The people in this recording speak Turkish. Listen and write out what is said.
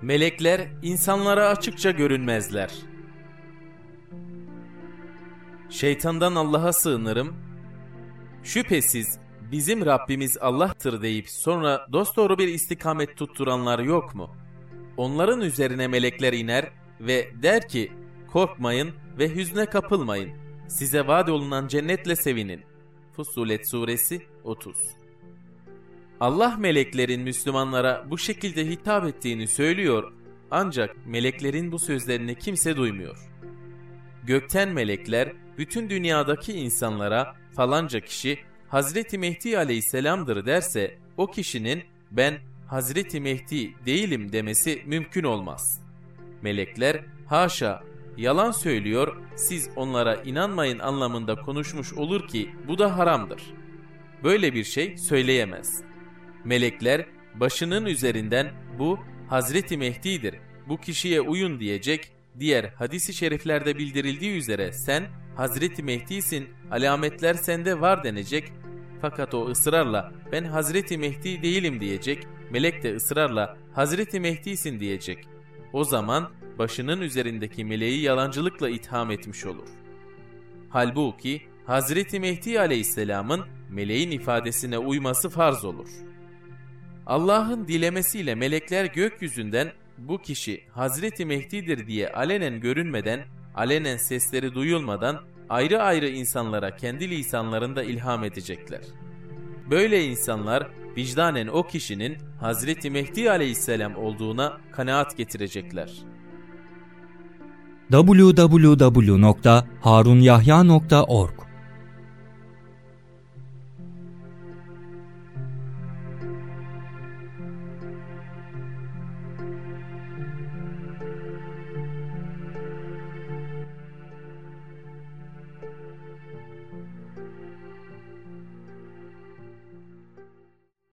Melekler insanlara açıkça görünmezler. Şeytandan Allah'a sığınırım. Şüphesiz bizim Rabbimiz Allah'tır deyip sonra dosdoğru bir istikamet tutturanlar yok mu? Onların üzerine melekler iner ve der ki, korkmayın ve hüzne kapılmayın. Size vaat olunan cennetle sevinin. Fussilet Suresi 30. Allah meleklerin Müslümanlara bu şekilde hitap ettiğini söylüyor, ancak meleklerin bu sözlerini kimse duymuyor. Gökten melekler bütün dünyadaki insanlara falanca kişi Hazreti Mehdi Aleyhisselam'dır derse, o kişinin ben Hazreti Mehdi değilim demesi mümkün olmaz. Melekler haşa yalan söylüyor, siz onlara inanmayın anlamında konuşmuş olur ki bu da haramdır. Böyle bir şey söyleyemez. Melekler başının üzerinden bu Hazreti Mehdi'dir, bu kişiye uyun diyecek, diğer hadis-i şeriflerde bildirildiği üzere sen Hazreti Mehdi'sin, alametler sende var denecek. Fakat o ısrarla ben Hazreti Mehdi değilim diyecek, melek de ısrarla Hazreti Mehdi'sin diyecek. O zaman başının üzerindeki meleği yalancılıkla itham etmiş olur. Halbuki Hazreti Mehdi Aleyhisselam'ın meleğin ifadesine uyması farz olur. Allah'ın dilemesiyle melekler gökyüzünden bu kişi Hazreti Mehdi'dir diye alenen görünmeden, alenen sesleri duyulmadan ayrı ayrı insanlara kendi lisanlarında ilham edecekler. Böyle insanlar vicdanen o kişinin Hazreti Mehdi Aleyhisselam olduğuna kanaat getirecekler. www.harunyahya.org